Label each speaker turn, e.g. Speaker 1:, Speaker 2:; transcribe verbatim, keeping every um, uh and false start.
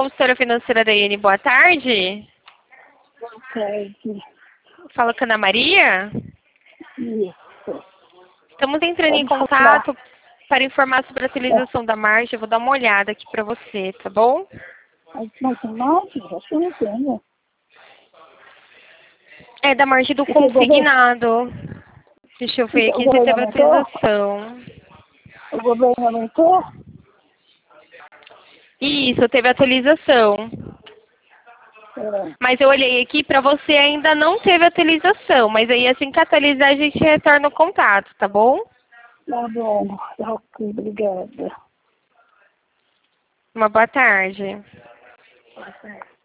Speaker 1: consultora financeira da I N. Boa tarde.
Speaker 2: Boa tarde.
Speaker 1: Fala com a Ana Maria.
Speaker 2: Isso.
Speaker 1: Estamos entrando em
Speaker 2: Pode
Speaker 1: contato
Speaker 2: falar.
Speaker 1: para informar sobre a atualização da margem. Eu vou dar uma olhada aqui para você, tá bom?
Speaker 2: Mas não tem margem? Acho que não tenho.
Speaker 1: É da margem do
Speaker 2: Porque o governo,
Speaker 1: consignado. Deixa eu ver
Speaker 2: então, o
Speaker 1: aqui se
Speaker 2: governo
Speaker 1: teve
Speaker 2: aumentou?
Speaker 1: atualização.
Speaker 2: O governo aumentou?
Speaker 1: Isso, teve atualização.
Speaker 2: É,
Speaker 1: Mas eu olhei aqui, para você ainda não teve atualização. Mas aí assim que atualizar, a gente retorna o contato, tá bom?
Speaker 2: tá bom. Tá ok, obrigada.
Speaker 1: Uma boa tarde.
Speaker 2: Boa tarde.